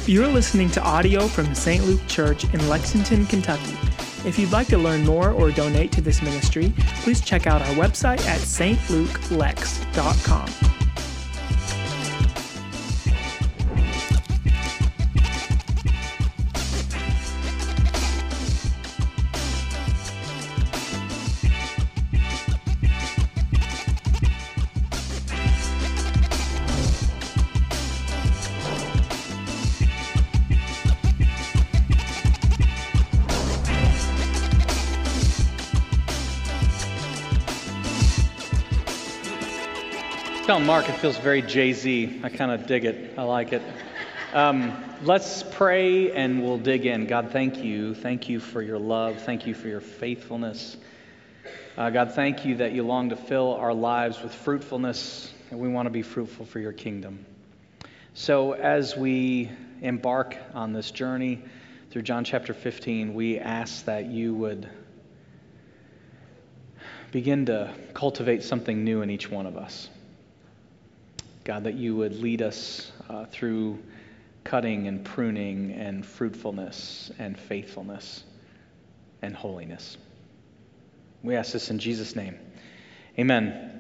You're listening to audio from the St. Luke Church in Lexington, Kentucky. If you'd like to learn more or donate to this ministry, please check out our website at stlukelex.com. Telling Mark it feels very Jay-Z. I kind of dig it. I like it. Let's pray and we'll dig in. God, thank you. Thank you for your love. Thank you for your faithfulness. God, thank you that you long to fill our lives with fruitfulness, and we want to be fruitful for your kingdom. So as we embark on this journey through John chapter 15, we ask that you would begin to cultivate something new in each one of us. God, that you would lead us through cutting and pruning and fruitfulness and faithfulness and holiness. We ask this in Jesus' name. Amen.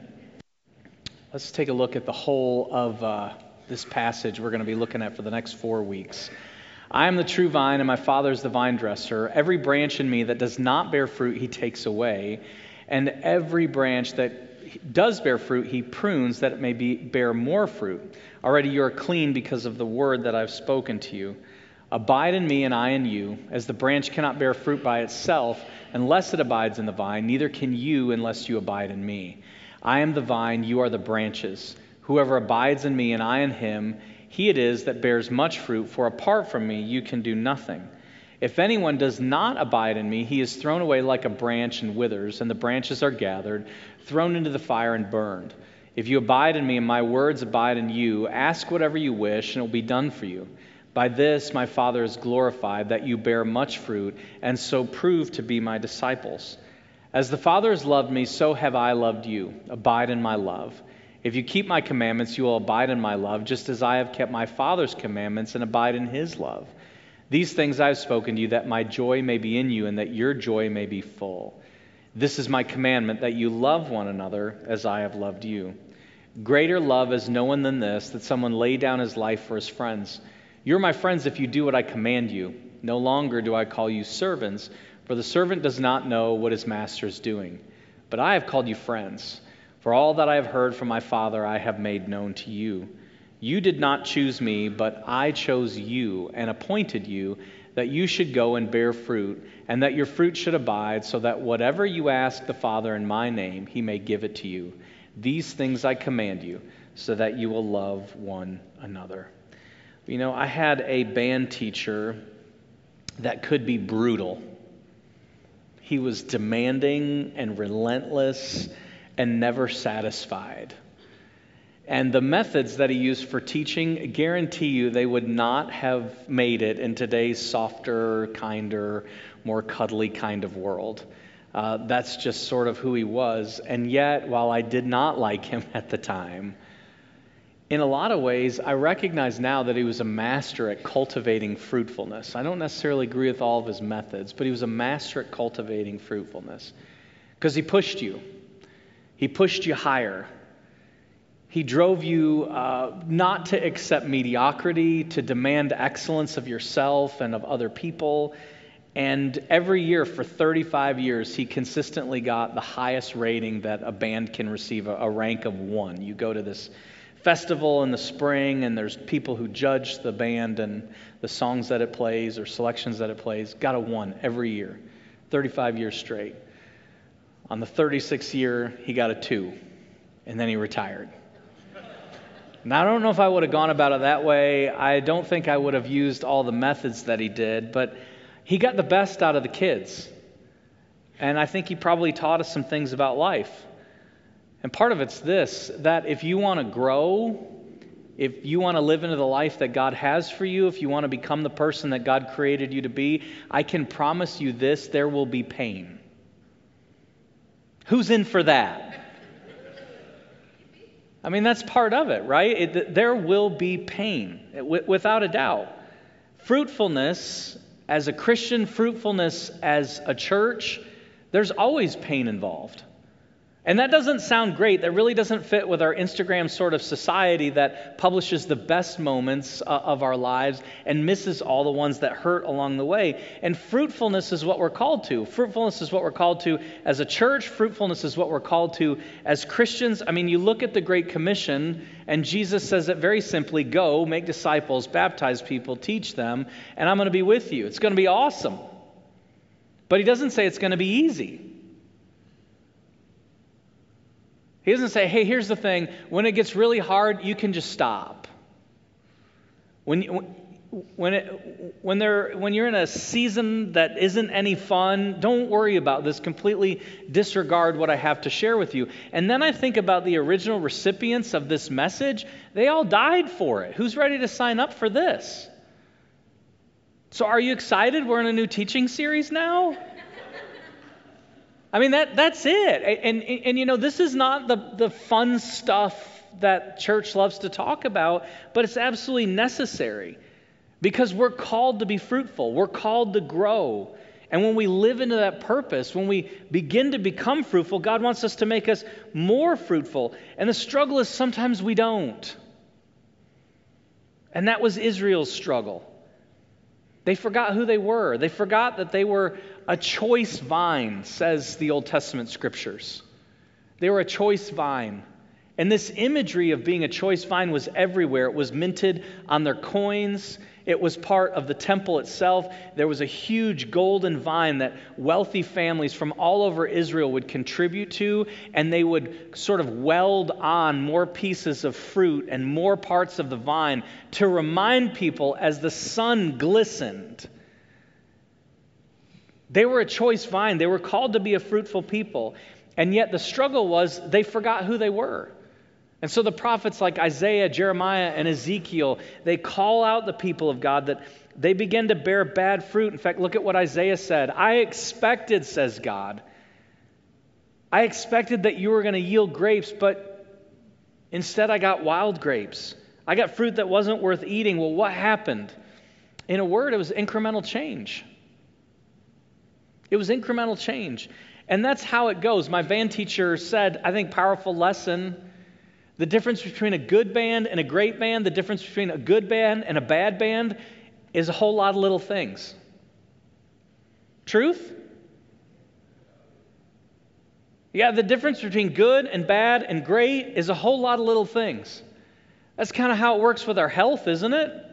Let's take a look at the whole of this passage we're going to be looking at for the next 4 weeks. I am the true vine, and my Father is the vine dresser. Every branch in me that does not bear fruit, he takes away. And every branch that does bear fruit, he prunes that it may bear more fruit. Already you are clean because of the word that I've spoken to you. Abide in me and I in you. As the branch cannot bear fruit by itself unless it abides in the vine, neither can you unless you abide in me. I am the vine, you are the branches. Whoever abides in me and I in him, he it is that bears much fruit, for apart from me you can do nothing. If anyone does not abide in me, he is thrown away like a branch and withers, and the branches are gathered, thrown into the fire and burned. If you abide in me and my words abide in you, ask whatever you wish, and it will be done for you. By this my Father is glorified, that you bear much fruit, and so prove to be my disciples. As the Father has loved me, so have I loved you. Abide in my love. If you keep my commandments, you will abide in my love, just as I have kept my Father's commandments and abide in his love. These things I have spoken to you, that my joy may be in you, and that your joy may be full. This is my commandment, that you love one another as I have loved you. Greater love is no one than this, that someone lay down his life for his friends. You're my friends if you do what I command you. No longer do I call you servants, for the servant does not know what his master is doing. But I have called you friends, for all that I have heard from my Father I have made known to you. You did not choose me, but I chose you and appointed you, that you should go and bear fruit, and that your fruit should abide, so that whatever you ask the Father in my name, he may give it to you. These things I command you, so that you will love one another. You know, I had a band teacher that could be brutal. He was demanding and relentless and never satisfied. And the methods that he used for teaching, guarantee you they would not have made it in today's softer, kinder, more cuddly kind of world. That's just sort of who he was. And yet, while I did not like him at the time, in a lot of ways, I recognize now that he was a master at cultivating fruitfulness. I don't necessarily agree with all of his methods, but he was a master at cultivating fruitfulness. Because he pushed you. He pushed you higher. He drove you not to accept mediocrity, to demand excellence of yourself and of other people. And every year for 35 years, he consistently got the highest rating that a band can receive, a rank of 1. You go to this festival in the spring, and there's people who judge the band and the songs that it plays or selections that it plays. Got a 1 every year, 35 years straight. On the 36th year, he got a 2, and then he retired. Now, I don't know if I would have gone about it that way. I don't think I would have used all the methods that he did, but he got the best out of the kids. And I think he probably taught us some things about life. And part of it's this, that if you want to grow, if you want to live into the life that God has for you, if you want to become the person that God created you to be, I can promise you this, there will be pain. Who's in for that? I mean, that's part of it, right? There will be pain, without a doubt. Fruitfulness as a Christian, fruitfulness as a church, there's always pain involved. And that doesn't sound great. That really doesn't fit with our Instagram sort of society that publishes the best moments of our lives and misses all the ones that hurt along the way. And fruitfulness is what we're called to. Fruitfulness is what we're called to as a church. Fruitfulness is what we're called to as Christians. I mean, you look at the Great Commission, and Jesus says it very simply: go, make disciples, baptize people, teach them, and I'm going to be with you. It's going to be awesome. But he doesn't say it's going to be easy. He doesn't say, hey, here's the thing. When it gets really hard, you can just stop. When you're in a season that isn't any fun, don't worry about this. Completely disregard what I have to share with you. And then I think about the original recipients of this message. They all died for it. Who's ready to sign up for this? So are you excited? We're in a new teaching series now? I mean, that's it. And you know, this is not the fun stuff that church loves to talk about, but it's absolutely necessary because we're called to be fruitful. We're called to grow. And when we live into that purpose, when we begin to become fruitful, God wants us to make us more fruitful. And the struggle is sometimes we don't. And that was Israel's struggle. They forgot who they were. They forgot that they were a choice vine, says the Old Testament scriptures. They were a choice vine. And this imagery of being a choice vine was everywhere. It was minted on their coins. It was part of the temple itself. There was a huge golden vine that wealthy families from all over Israel would contribute to, and they would sort of weld on more pieces of fruit and more parts of the vine to remind people as the sun glistened. They were a choice vine. They were called to be a fruitful people. And yet the struggle was they forgot who they were. And so the prophets like Isaiah, Jeremiah, and Ezekiel, they call out the people of God that they begin to bear bad fruit. In fact, look at what Isaiah said. I expected, says God, I expected that you were going to yield grapes, but instead I got wild grapes. I got fruit that wasn't worth eating. Well, what happened? In a word, it was incremental change. It was incremental change. And that's how it goes. My band teacher said, I think, powerful lesson. The difference between a good band and a great band, the difference between a good band and a bad band is a whole lot of little things. Truth? Yeah, the difference between good and bad and great is a whole lot of little things. That's kind of how it works with our health, isn't it?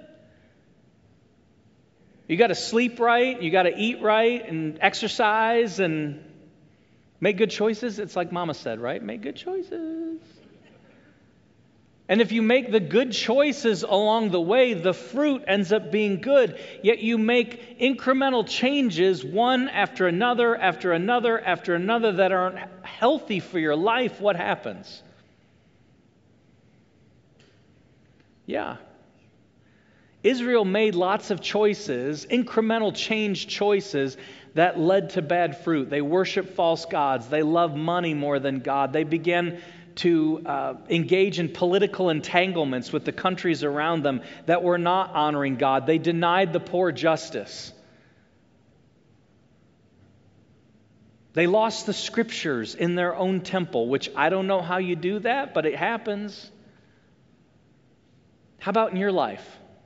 You got to sleep right, you got to eat right and exercise and make good choices. It's like Mama said, right? Make good choices. And if you make the good choices along the way, the fruit ends up being good. Yet you make incremental changes, one after another, after another, after another, that aren't healthy for your life. What happens? Yeah. Israel made lots of choices, incremental change choices, that led to bad fruit. They worship false gods. They love money more than God. They began to engage in political entanglements with the countries around them that were not honoring God. They denied the poor justice. They lost the scriptures in their own temple, which I don't know how you do that, but it happens. How about in your life?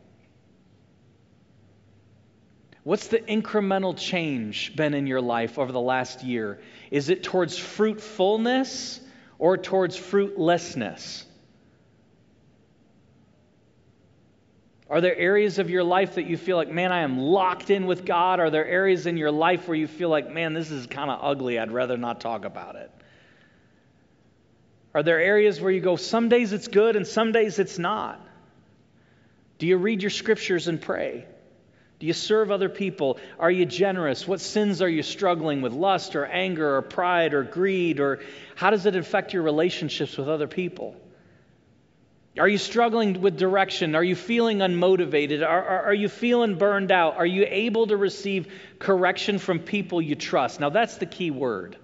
What's the incremental change been in your life over the last year? Is it towards fruitfulness or towards fruitlessness? Are there areas of your life that you feel like, man, I am locked in with God? Are there areas in your life where you feel like, man, this is kind of ugly, I'd rather not talk about it? Are there areas where you go, some days it's good and some days it's not? Do you read your scriptures and pray? Do you serve other people? Are you generous? What sins are you struggling with? Lust or anger or pride or greed? Or how does it affect your relationships with other people? Are you struggling with direction? Are you feeling unmotivated? Are you feeling burned out? Are you able to receive correction from people you trust? Now that's the key word.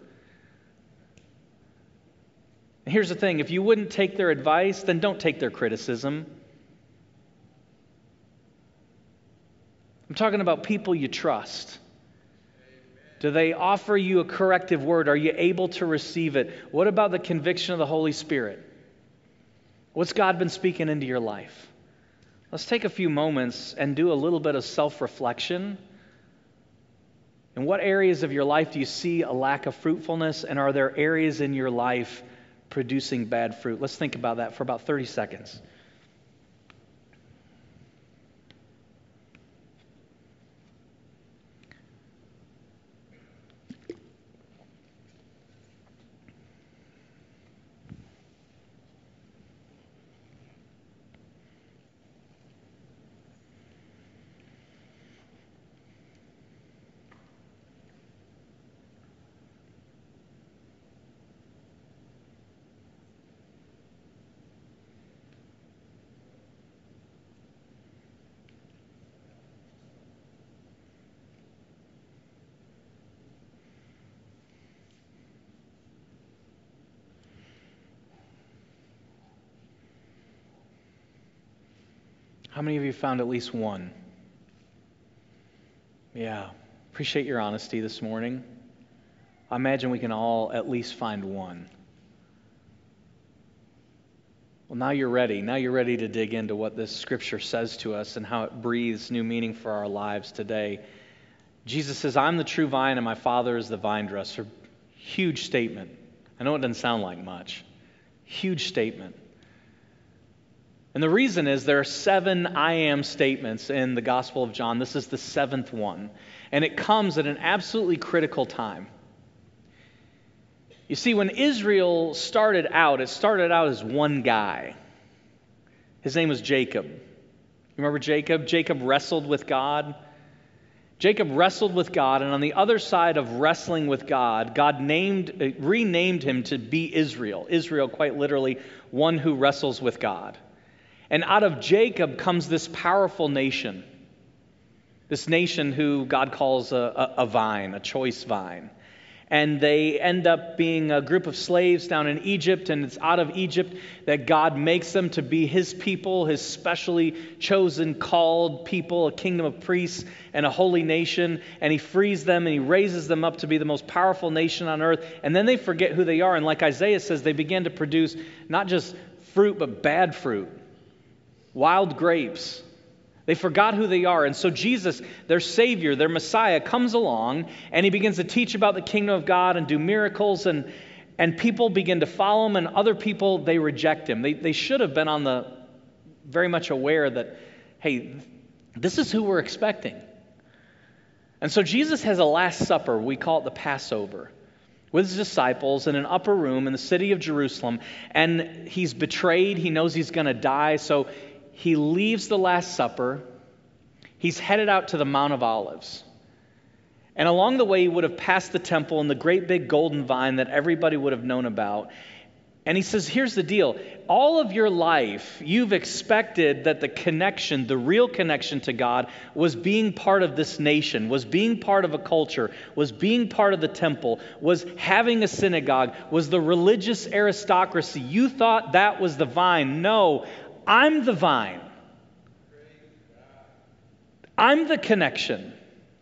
And here's the thing. If you wouldn't take their advice, then don't take their criticism. I'm talking about people you trust. Do they offer you a corrective word? Are you able to receive it? What about the conviction of the Holy Spirit? What's God been speaking into your life? Let's take a few moments and do a little bit of self-reflection. In what areas of your life do you see a lack of fruitfulness, and are there areas in your life producing bad fruit? Let's think about that for about 30 seconds. How many of you found at least one? Yeah. Appreciate your honesty this morning. I imagine we can all at least find one. Well, now you're ready. Now you're ready to dig into what this scripture says to us and how it breathes new meaning for our lives today. Jesus says, I'm the true vine and my Father is the vine dresser. Huge statement. I know it doesn't sound like much. Huge statement. And the reason is there are 7 I am statements in the Gospel of John. This is the 7th one. And it comes at an absolutely critical time. You see, when Israel started out, it started out as one guy. His name was Jacob. You remember Jacob? Jacob wrestled with God. Jacob wrestled with God, and on the other side of wrestling with God, God renamed him to be Israel. Israel, quite literally, one who wrestles with God. And out of Jacob comes this powerful nation. This nation who God calls a vine, a choice vine. And they end up being a group of slaves down in Egypt, and it's out of Egypt that God makes them to be his people, his specially chosen, called people, a kingdom of priests and a holy nation. And he frees them and he raises them up to be the most powerful nation on earth. And then they forget who they are. And like Isaiah says, they begin to produce not just fruit, but bad fruit. Wild grapes. They forgot who they are. And so Jesus, their Savior, their Messiah, comes along and he begins to teach about the kingdom of God and do miracles. And people begin to follow him, and other people, they reject him. They should have been very much aware that, hey, this is who we're expecting. And so Jesus has a Last Supper. We call it the Passover. With his disciples in an upper room in the city of Jerusalem. And he's betrayed. He knows he's going to die. So he leaves the Last Supper. He's headed out to the Mount of Olives. And along the way, he would have passed the temple and the great big golden vine that everybody would have known about. And he says, here's the deal. All of your life, you've expected that the connection, the real connection to God, was being part of this nation, was being part of a culture, was being part of the temple, was having a synagogue, was the religious aristocracy. You thought that was the vine. No, I'm the vine. I'm the connection.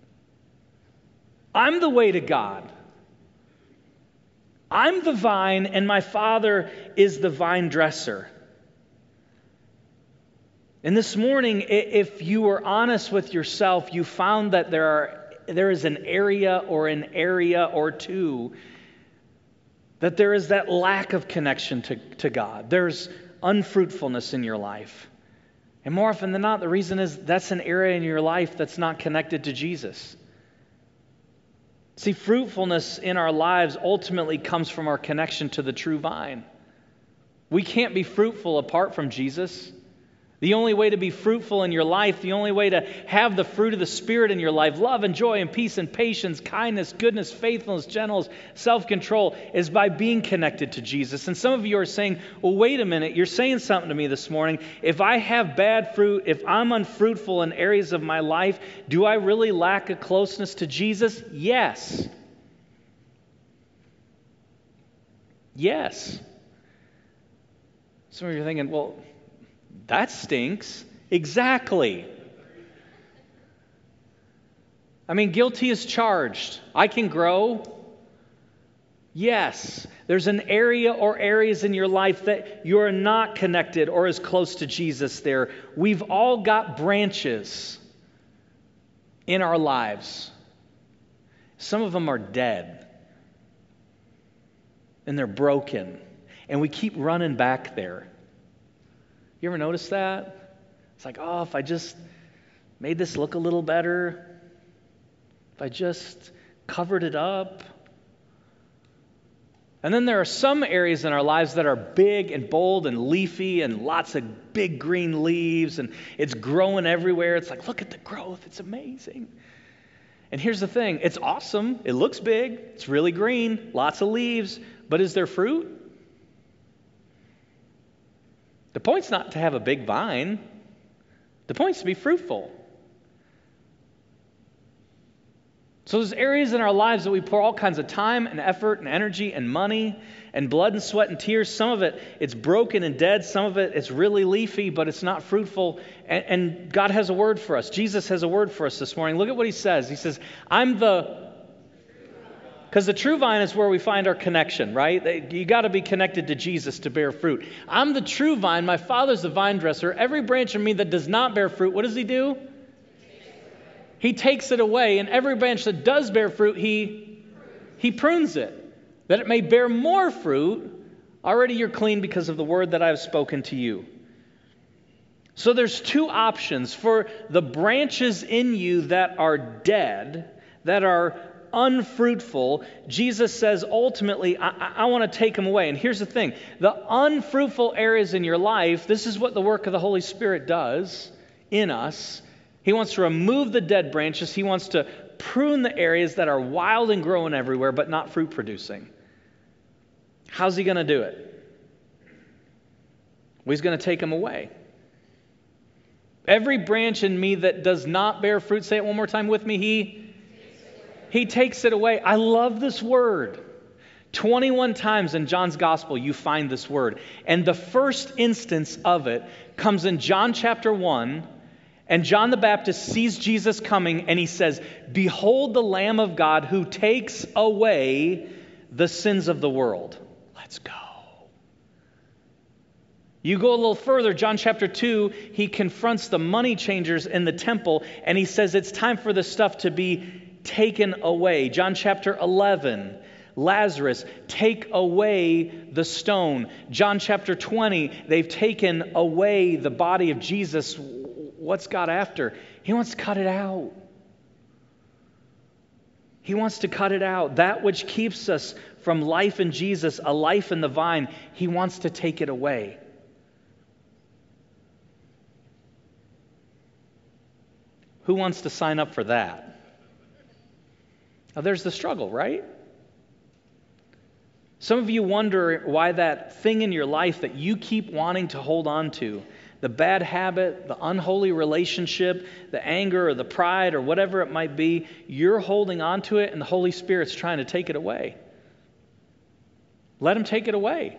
I'm the way to God. I'm the vine, and my Father is the vine dresser. And this morning, if you were honest with yourself, you found that there is an area or two that there is that lack of connection to God. There's unfruitfulness in your life. And more often than not, the reason is that's an area in your life that's not connected to Jesus. See, fruitfulness in our lives ultimately comes from our connection to the true vine. We can't be fruitful apart from Jesus. The only way to be fruitful in your life, the only way to have the fruit of the Spirit in your life, love and joy and peace and patience, kindness, goodness, faithfulness, gentleness, self-control, is by being connected to Jesus. And some of you are saying, well, wait a minute, you're saying something to me this morning. If I have bad fruit, if I'm unfruitful in areas of my life, do I really lack a closeness to Jesus? Yes. Yes. Some of you are thinking, well, that stinks. Exactly. I mean, guilty as charged. I can grow. Yes, there's an area or areas in your life that you're not connected or as close to Jesus there. We've all got branches in our lives. Some of them are dead. And they're broken. And we keep running back there. You ever notice that? It's like, oh, if I just made this look a little better, if I just covered it up. And then there are some areas in our lives that are big and bold and leafy and lots of big green leaves and it's growing everywhere. It's like, look at the growth. It's amazing. And here's the thing. It's awesome. It looks big. It's really green. Lots of leaves. But is there fruit? The point's not to have a big vine. The point's to be fruitful. So there's areas in our lives that we pour all kinds of time and effort and energy and money and blood and sweat and tears. Some of it, it's broken and dead. Some of it, it's really leafy, but it's not fruitful. And God has a word for us. Jesus has a word for us this morning. Look at what he says. He says, because the true vine is where we find our connection, right? You got to be connected to Jesus to bear fruit. I'm the true vine. My Father's the vine dresser. Every branch in me that does not bear fruit, what does he do? He takes it away, and every branch that does bear fruit, he prunes it, that it may bear more fruit. Already you're clean because of the word that I have spoken to you. So there's two options for the branches in you that are dead, that are unfruitful. Jesus says, ultimately, I want to take them away. And here's the thing. The unfruitful areas in your life, this is what the work of the Holy Spirit does in us. He wants to remove the dead branches. He wants to prune the areas that are wild and growing everywhere, but not fruit producing. How's he going to do it? Well, he's going to take them away. Every branch in me that does not bear fruit, say it one more time with me, he takes it away. I love this word. 21 times in John's gospel you find this word. And the first instance of it comes in John chapter 1. And John the Baptist sees Jesus coming and he says, "Behold the Lamb of God who takes away the sins of the world." Let's go. You go a little further, John chapter 2, he confronts the money changers in the temple and he says it's time for this stuff to be taken away. John chapter 11, Lazarus, take away the stone. John chapter 20, they've taken away the body of Jesus. What's God after? He wants to cut it out. He wants to cut it out. That which keeps us from life in Jesus, a life in the vine, he wants to take it away. Who wants to sign up for that? Now, there's the struggle, right? Some of you wonder why that thing in your life that you keep wanting to hold on to, the bad habit, the unholy relationship, the anger or the pride or whatever it might be, you're holding on to it and the Holy Spirit's trying to take it away. Let him take it away.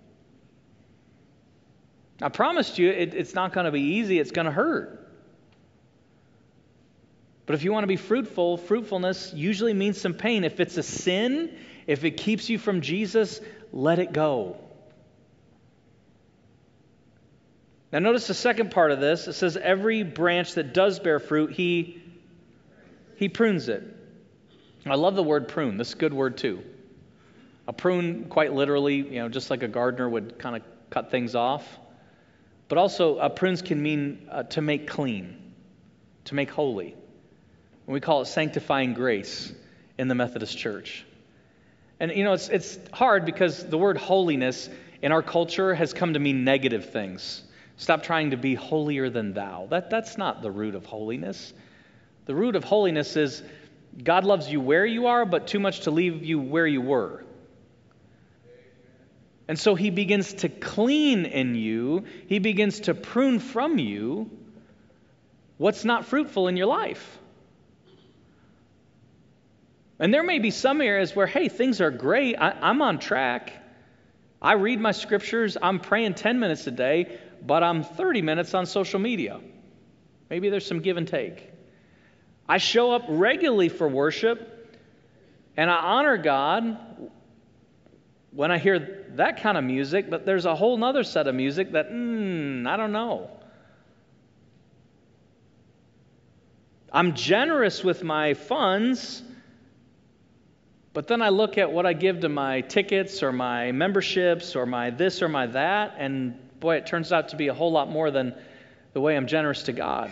I promised you it's not going to be easy. It's going to hurt. But if you want to be fruitful, fruitfulness usually means some pain. If it's a sin, if it keeps you from Jesus, let it go. Now notice the second part of this. It says every branch that does bear fruit, he prunes it. I love the word prune. This is a good word too. A prune, quite literally, just like a gardener would kind of cut things off. But also, prunes can mean to make clean, to make holy. And we call it sanctifying grace in the Methodist Church. And it's hard because the word holiness in our culture has come to mean negative things. Stop trying to be holier than thou. That's not the root of holiness. The root of holiness is God loves you where you are, but too much to leave you where you were. And so he begins to clean in you. He begins to prune from you what's not fruitful in your life. And there may be some areas where, hey, things are great. I'm on track. I read my scriptures. I'm praying 10 minutes a day, but I'm 30 minutes on social media. Maybe there's some give and take. I show up regularly for worship, and I honor God when I hear that kind of music, but there's a whole other set of music that, I don't know. I'm generous with my funds, but then I look at what I give to my tickets or my memberships or my this or my that, and boy, it turns out to be a whole lot more than the way I'm generous to God.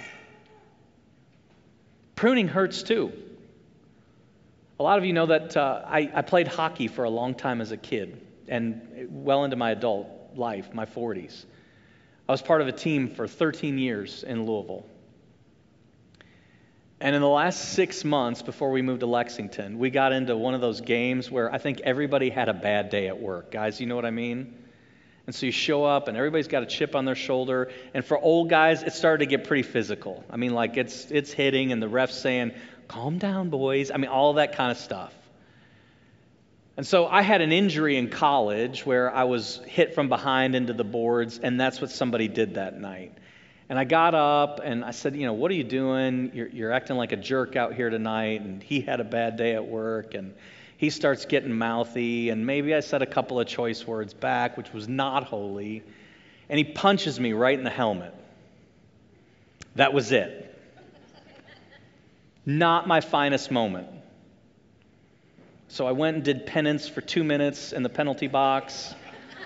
Pruning hurts too. A lot of you know that I played hockey for a long time as a kid and well into my adult life, my 40s. I was part of a team for 13 years in Louisville. And in the last 6 months before we moved to Lexington, we got into one of those games where I think everybody had a bad day at work. Guys, you know what I mean? And so you show up and everybody's got a chip on their shoulder. And for old guys, it started to get pretty physical. I mean, like it's hitting and the ref's saying, calm down, boys. I mean, all that kind of stuff. And so I had an injury in college where I was hit from behind into the boards, and that's what somebody did that night. And I got up and I said, what are you doing? You're acting like a jerk out here tonight. And he had a bad day at work, and he starts getting mouthy, and maybe I said a couple of choice words back, which was not holy, and he punches me right in the helmet. That was it. Not my finest moment. So I went and did penance for 2 minutes in the penalty box.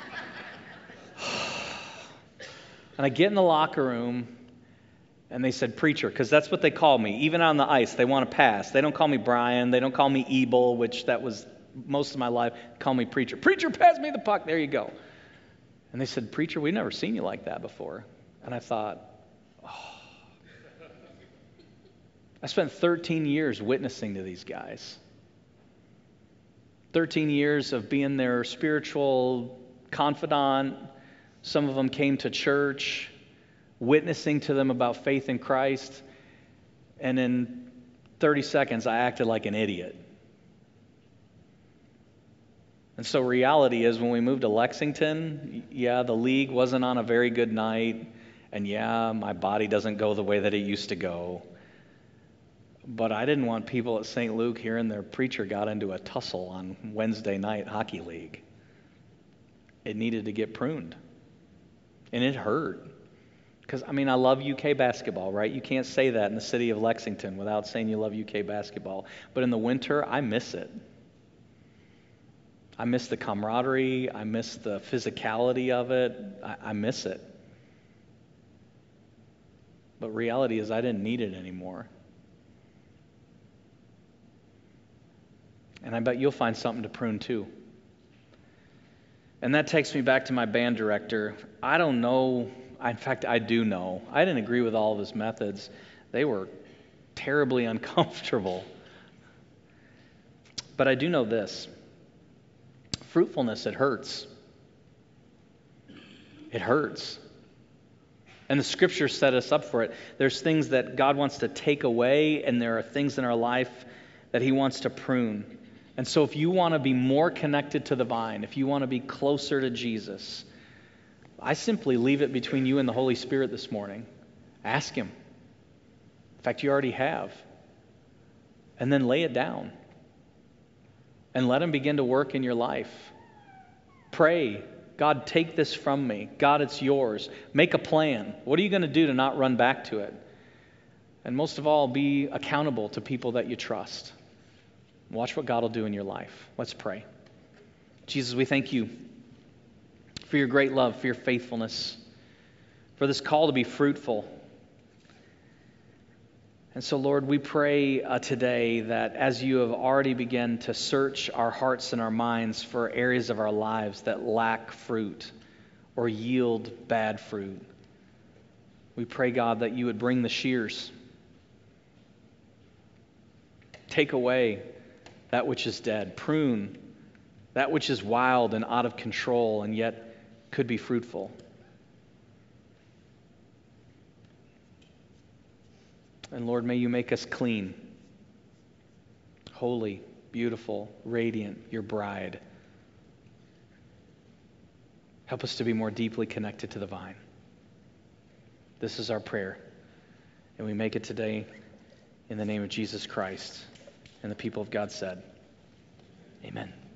And I get in the locker room, and they said, preacher, because that's what they call me. Even on the ice, they want to pass. They don't call me Brian. They don't call me Ebel, which that was most of my life. They call me preacher. Preacher, pass me the puck. There you go. And they said, preacher, we've never seen you like that before. And I thought, I spent 13 years witnessing to these guys. 13 years of being their spiritual confidant. Some of them came to church, witnessing to them about faith in Christ. And in 30 seconds, I acted like an idiot. And so reality is when we moved to Lexington, the league wasn't on a very good night. And my body doesn't go the way that it used to go. But I didn't want people at St. Luke hearing their preacher got into a tussle on Wednesday night hockey league. It needed to get pruned. And it hurt. Because, I love UK basketball, right? You can't say that in the city of Lexington without saying you love UK basketball. But in the winter, I miss it. I miss the camaraderie. I miss the physicality of it. I miss it. But reality is I didn't need it anymore. And I bet you'll find something to prune too. And that takes me back to my band director. I don't know. In fact, I do know. I didn't agree with all of his methods. They were terribly uncomfortable. But I do know this. Fruitfulness, it hurts. It hurts. And the scriptures set us up for it. There's things that God wants to take away, and there are things in our life that He wants to prune. And so if you want to be more connected to the vine, if you want to be closer to Jesus, I simply leave it between you and the Holy Spirit this morning. Ask Him. In fact, you already have. And then lay it down. And let Him begin to work in your life. Pray, God, take this from me. God, it's yours. Make a plan. What are you going to do to not run back to it? And most of all, be accountable to people that you trust. Watch what God will do in your life. Let's pray. Jesus, we thank you for your great love, for your faithfulness, for this call to be fruitful. And so, Lord, we pray today that as you have already begun to search our hearts and our minds for areas of our lives that lack fruit or yield bad fruit, we pray, God, that you would bring the shears. Take away that which is dead. Prune that which is wild and out of control and yet could be fruitful. And Lord, may you make us clean, holy, beautiful, radiant, your bride. Help us to be more deeply connected to the vine. This is our prayer, and we make it today in the name of Jesus Christ. And the people of God said, Amen.